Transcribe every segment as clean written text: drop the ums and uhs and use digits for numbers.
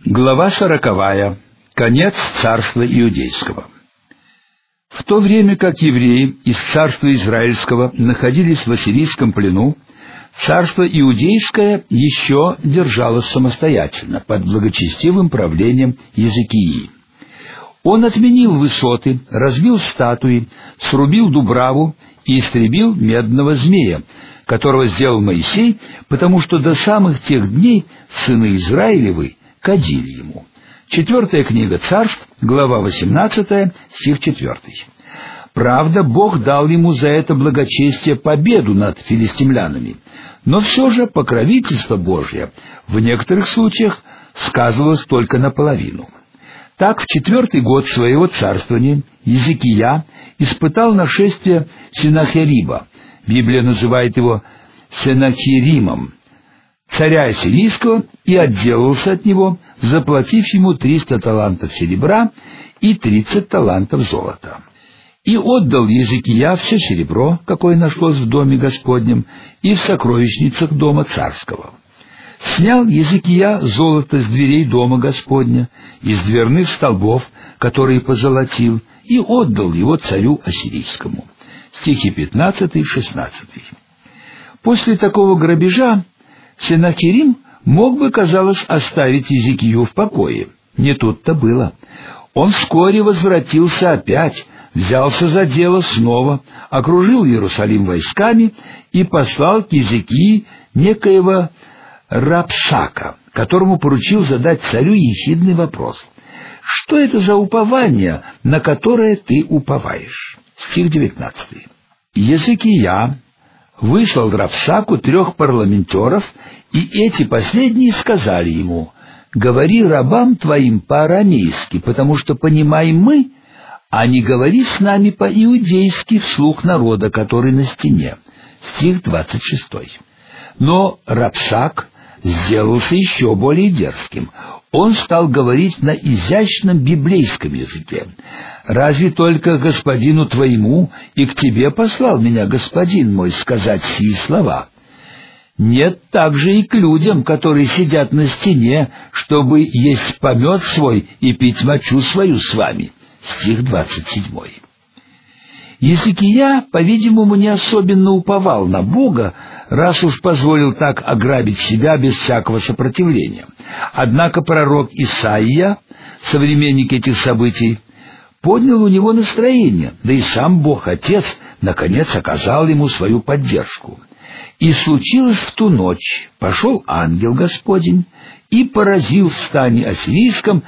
Глава 40. Конец царства иудейского. В то время как евреи из царства израильского находились в ассирийском плену, царство иудейское еще держалось самостоятельно под благочестивым правлением Иезекии. Он отменил высоты, разбил статуи, срубил дубраву и истребил медного змея, которого сделал Моисей, потому что до самых тех дней сыны Израилевы кадили ему. 4 книга Царств, глава 18, стих 4. Правда, Бог дал ему за это благочестие победу над филистимлянами, но все же покровительство Божье в некоторых случаях сказывалось только наполовину. Так, в 4-й год своего царствования Иезекия испытал нашествие Сеннахериба, Библия называет его Сеннахеримом, царя ассирийского, и отделался от него, заплатив ему 300 талантов серебра и 30 талантов золота. И отдал Иезекия все серебро, какое нашлось в доме Господнем, и в сокровищницах дома царского. Снял Иезекия золото с дверей дома Господня, из дверных столбов, которые позолотил, и отдал его царю ассирийскому. Стихи 15 и 16. После такого грабежа Сеннахерим мог бы, казалось, оставить Иезекию в покое. Не тут-то было. Он вскоре возвратился опять, взялся за дело снова, окружил Иерусалим войсками и послал к Иезекии некоего Рапсака, которому поручил задать царю ехидный вопрос: «Что это за упование, на которое ты уповаешь?» Стих 19. Иезекия выслал Рапсаку 3 парламентеров, и эти последние сказали ему: «Говори рабам твоим по-арамейски, потому что понимаем мы, а не говори с нами по-иудейски вслух народа, который на стене». Стих 26. Но Рапсак сделался еще более дерзким. Он стал говорить на изящном библейском языке: «Разве только господину твоему и к тебе послал меня господин мой сказать сии слова? Нет также и к людям, которые сидят на стене, чтобы есть помет свой и пить мочу свою с вами». Стих 27. Иезекия, по-видимому, не особенно уповал на Бога, раз уж позволил так ограбить себя без всякого сопротивления. Однако пророк Исаия, современник этих событий, поднял у него настроение, да и сам Бог-Отец, наконец, оказал ему свою поддержку. «И случилось в ту ночь, пошел ангел Господень и поразил в стане ассирийском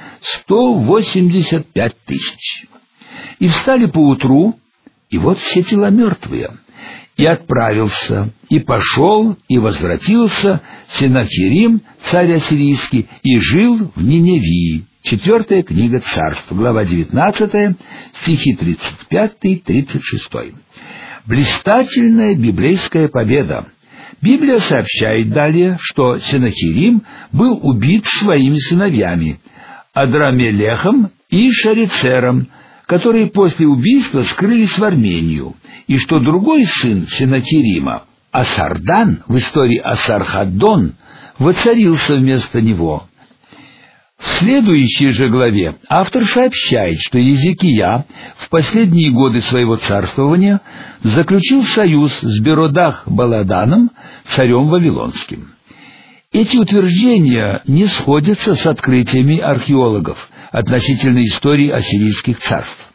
185 тысяч. И встали поутру, и вот все тела мертвые. И отправился, и пошел, и возвратился Сеннахерим, царь ассирийский, и жил в Ниневии». 4 книга Царств, глава 19, стихи 35 и 36. Блистательная библейская победа. Библия сообщает далее, что Сеннахерим был убит своими сыновьями Адрамелехом и Шарицером, которые после убийства скрылись в Армению, и что другой сын Сеннахерима, Асардан, в истории Асархаддон, воцарился вместо него. В следующей же главе автор сообщает, что Иезекия в последние годы своего царствования заключил союз с Беродах-Баладаном, царем Вавилонским. Эти утверждения не сходятся с открытиями археологов относительно истории ассирийских царств.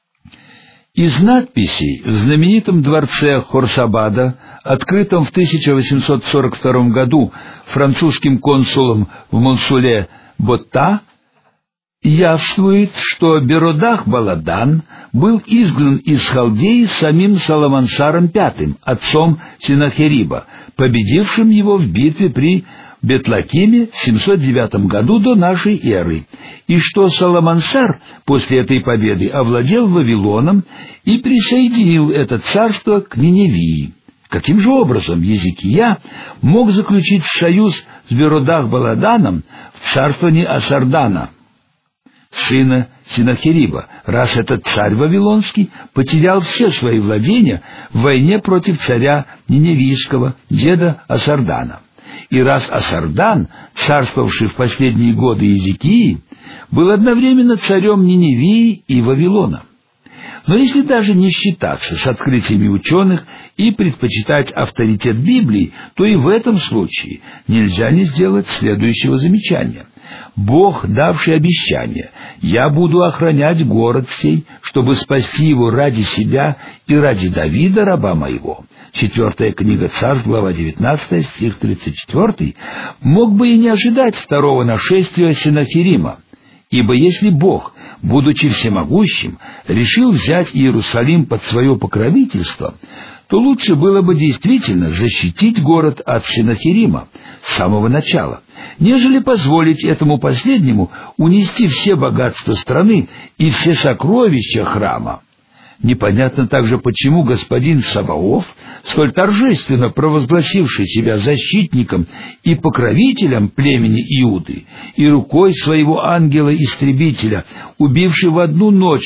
Из надписей в знаменитом дворце Хорсабада, открытом в 1842 году французским консулом в Монсуле Ботта, явствует, что Беродах-Баладан был изгнан из Халдеи самим Салманасаром V, отцом Сеннахериба, победившим его в битве при Бетлакиме в 709 году до нашей эры, и что Салманасар после этой победы овладел Вавилоном и присоединил это царство к Ниневии. Каким же образом Иезекия мог заключить союз с Беродах-Баладаном в царствовании Асардана, сына Сеннахериба, раз этот царь Вавилонский потерял все свои владения в войне против царя Ниневийского, деда Асардана? и раз Асардан, царствовавший в последние годы Иезекии, был одновременно царем Ниневии и Вавилона. Но если даже не считаться с открытиями ученых и предпочитать авторитет Библии, то и в этом случае нельзя не сделать следующего замечания. Бог, давший обещание: «Я буду охранять город сей, чтобы спасти его ради себя и ради Давида, раба моего». 4 книга Царств, глава 19, стих 34, мог бы и не ожидать второго нашествия Сенахерима. Ибо если Бог, будучи всемогущим, решил взять Иерусалим под свое покровительство, то лучше было бы действительно защитить город от Сенахерима с самого начала, нежели позволить этому последнему унести все богатства страны и все сокровища храма. Непонятно также, почему господин Саваоф, столь торжественно провозгласивший себя защитником и покровителем племени Иуды и рукой своего ангела-истребителя, убивший в одну ночь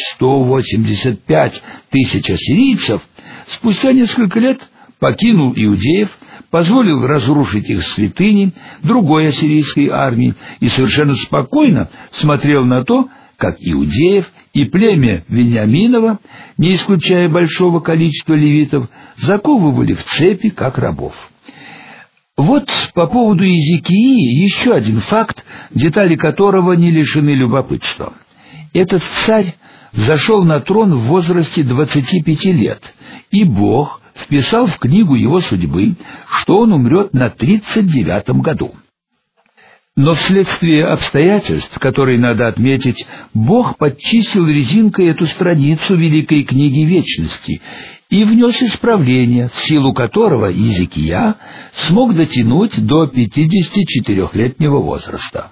185 тысяч ассирийцев, спустя несколько лет покинул иудеев, позволил разрушить их святыни другой ассирийской армии и совершенно спокойно смотрел на то, как иудеев и племя Вениаминова, не исключая большого количества левитов, заковывали в цепи, как рабов. Вот по поводу Иезекии еще один факт, детали которого не лишены любопытства. Этот царь взошел на трон в возрасте 25 лет, и Бог вписал в книгу его судьбы, что он умрет на 39-м году. Но вследствие обстоятельств, которые надо отметить, Бог подчистил резинкой эту страницу Великой книги Вечности и внес исправление, в силу которого Иезекия смог дотянуть до 54-летнего возраста.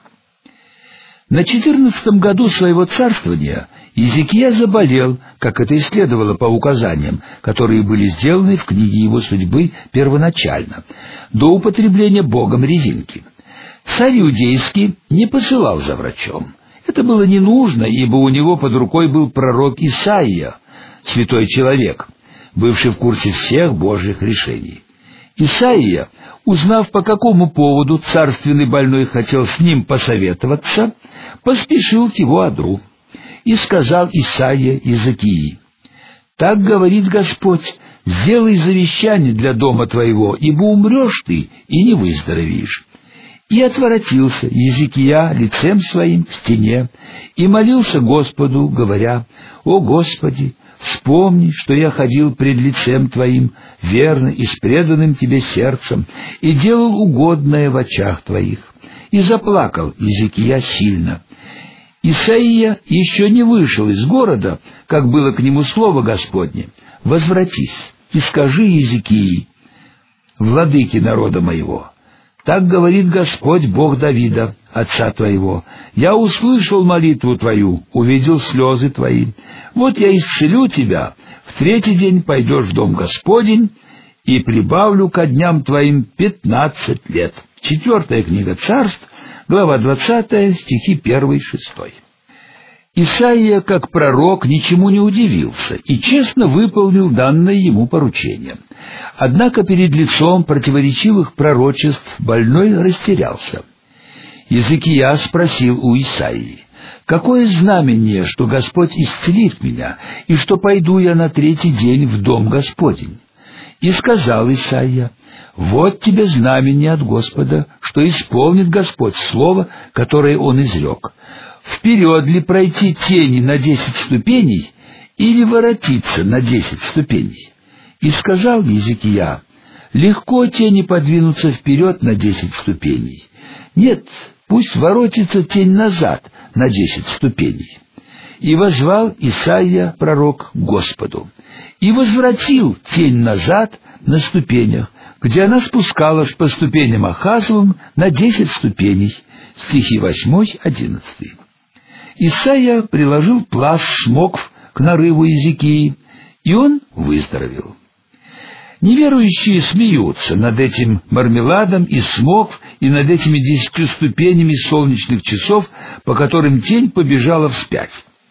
На 14-м году своего царствования Иезекия заболел, как это и следовало по указаниям, которые были сделаны в книге его судьбы первоначально, до употребления Богом резинки. Царь иудейский не посылал за врачом. Это было не нужно, ибо у него под рукой был пророк Исаия, святой человек, бывший в курсе всех Божьих решений. Исаия, узнав, по какому поводу царственный больной хотел с ним посоветоваться, поспешил к его одру и сказал Исаия Иезекии: «Так говорит Господь: сделай завещание для дома твоего, ибо умрешь ты и не выздоровеешь». И отворотился Иезекия лицем своим к стене и молился Господу, говоря: «О Господи, вспомни, что я ходил пред лицем Твоим, верно и с преданным Тебе сердцем, и делал угодное в очах Твоих». И заплакал Иезекия сильно. Исаия еще не вышел из города, как было к нему слово Господне: «Возвратись и скажи Иезекии, владыке народа моего: так говорит Господь, Бог Давида, отца твоего: я услышал молитву твою, увидел слезы твои. Вот я исцелю тебя, в 3-й день пойдешь в дом Господень, и прибавлю ко дням твоим 15 лет». 4 книга Царств, глава 20, стихи 1-6. Исаия, как пророк, ничему не удивился и честно выполнил данное ему поручение. Однако перед лицом противоречивых пророчеств больной растерялся. Иезекия спросил у Исаии: «Какое знамение, что Господь исцелит меня, и что пойду я на 3-й день в дом Господень?» И сказал Исаия: «Вот тебе знамение от Господа, что исполнит Господь слово, которое Он изрек. Вперед ли пройти тени на 10 ступеней, или воротиться на 10 ступеней?» И сказал Иезекия: «Легко тени подвинуться вперед на 10 ступеней. Нет, пусть воротится тень назад на 10 ступеней». И воззвал Исаия, пророк, к Господу, и возвратил тень назад на ступенях, где она спускалась по ступеням Ахазовым на 10 ступеней. Стихи 8-11. Исаия приложил плащ смокв к нарыву Иезекии, и он выздоровел. Неверующие смеются над этим мармеладом из смокв и над этими 10 ступенями солнечных часов, по которым тень побежала вспять.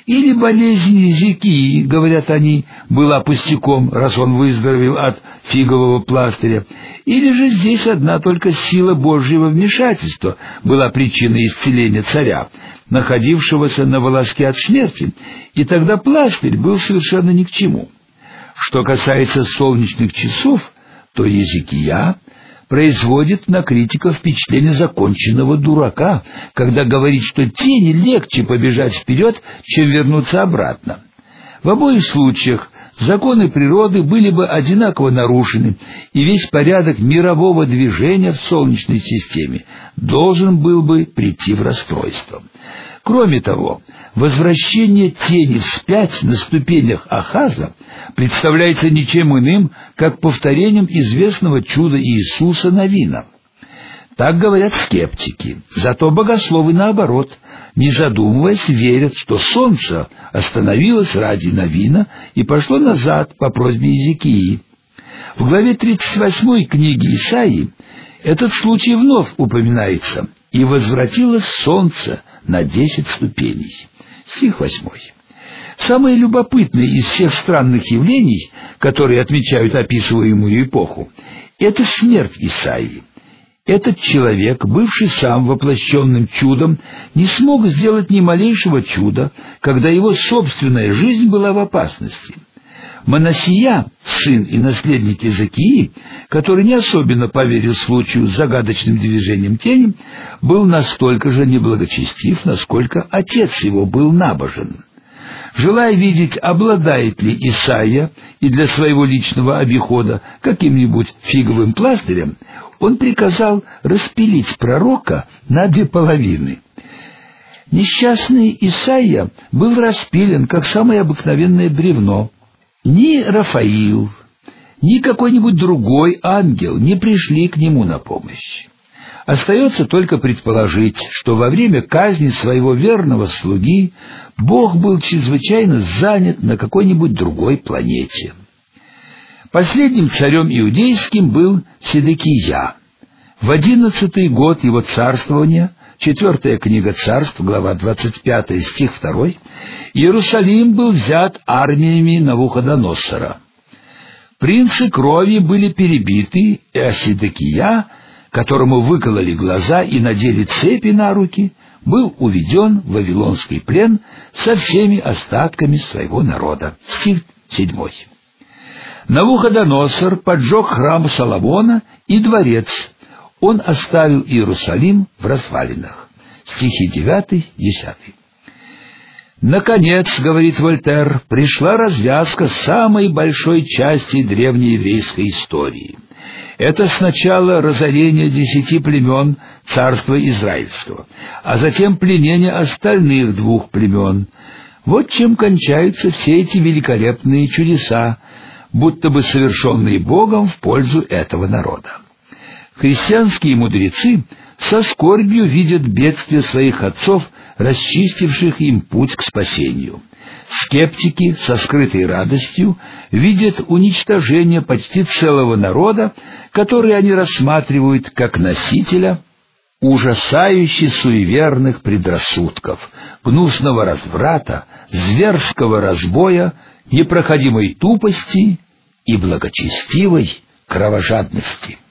Или болезнь Езекии, говорят они, была пустяком, раз он выздоровел от фигового пластыря. Или же здесь одна только сила Божьего вмешательства была причиной исцеления царя, находившегося на волоске от смерти, и тогда пластырь был совершенно ни к чему. Что касается солнечных часов, то Езекия производит на критика впечатление законченного дурака, когда говорит, что тени легче побежать вперед, чем вернуться обратно. В обоих случаях законы природы были бы одинаково нарушены, и весь порядок мирового движения в Солнечной системе должен был бы прийти в расстройство. Кроме того, возвращение тени вспять на ступенях Ахаза представляется ничем иным, как повторением известного чуда Иисуса Навина. Так говорят скептики, зато богословы, наоборот, не задумываясь, верят, что солнце остановилось ради Навина и пошло назад по просьбе Езекии. В главе 38 книги Исаии этот случай вновь упоминается: «И возвратилось солнце на 10 ступеней». Стих 8. Самое любопытное из всех странных явлений, которые отмечают описываемую эпоху, это смерть Исаии. Этот человек, бывший сам воплощенным чудом, не смог сделать ни малейшего чуда, когда его собственная жизнь была в опасности. Манассия, сын и наследник Езекии, который не особенно поверил случаю с загадочным движением тени, был настолько же неблагочестив, насколько отец его был набожен. Желая видеть, обладает ли Исаия и для своего личного обихода каким-нибудь фиговым пластырем, он приказал распилить пророка на 2 половины. Несчастный Исаия был распилен, как самое обыкновенное бревно. Ни Рафаил, ни какой-нибудь другой ангел не пришли к нему на помощь. Остается только предположить, что во время казни своего верного слуги Бог был чрезвычайно занят на какой-нибудь другой планете. Последним царем иудейским был Седекия. В 11-й год его царствования, 4 книга Царств, глава 25, стих 2, Иерусалим был взят армиями Навуходоносора. Принцы крови были перебиты, и Седекия, которому выкололи глаза и надели цепи на руки, был уведен в вавилонский плен со всеми остатками своего народа. Стих 7. Навуходоносор поджег храм Соломона и дворец. Он оставил Иерусалим в развалинах. Стихи 9-10. Наконец, говорит Вольтер, пришла развязка самой большой части древнееврейской истории. Это сначала разорение 10 племен царства Израильского, а затем пленение остальных 2 племен. Вот чем кончаются все эти великолепные чудеса, будто бы совершенные Богом в пользу этого народа. Христианские мудрецы со скорбью видят бедствия своих отцов, расчистивших им путь к спасению. Скептики со скрытой радостью видят уничтожение почти целого народа, который они рассматривают как носителя ужасающе суеверных предрассудков, гнусного разврата, зверского разбоя, непроходимой тупости и благочестивой кровожадности.